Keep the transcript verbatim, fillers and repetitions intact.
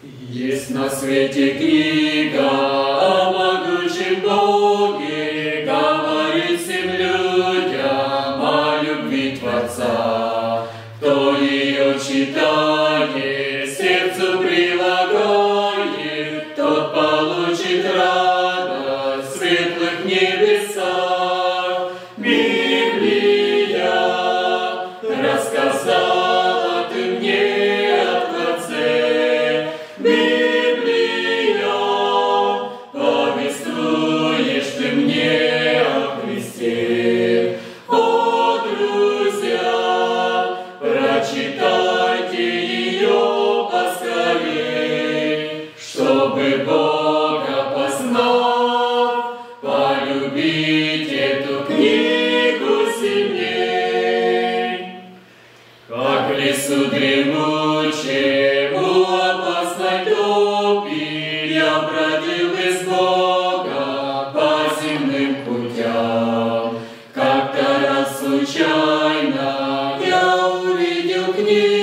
Есть на свете книга о могучем Боге, говорит всем людям о любви Творца. Кто ее читает, сердцу прилагает, тот получит радость в светлых небесах. Библия рассказала ты мне о Творце. Библия, повествуешь ты мне о Христе. О, друзья, прочитайте ее поскорей, чтобы Бога познав, полюбить эту книгу сильней. Как в лесу дремучему опасной топи я бродил без Бога по земным путям. Как-то раз случайно я увидел книгу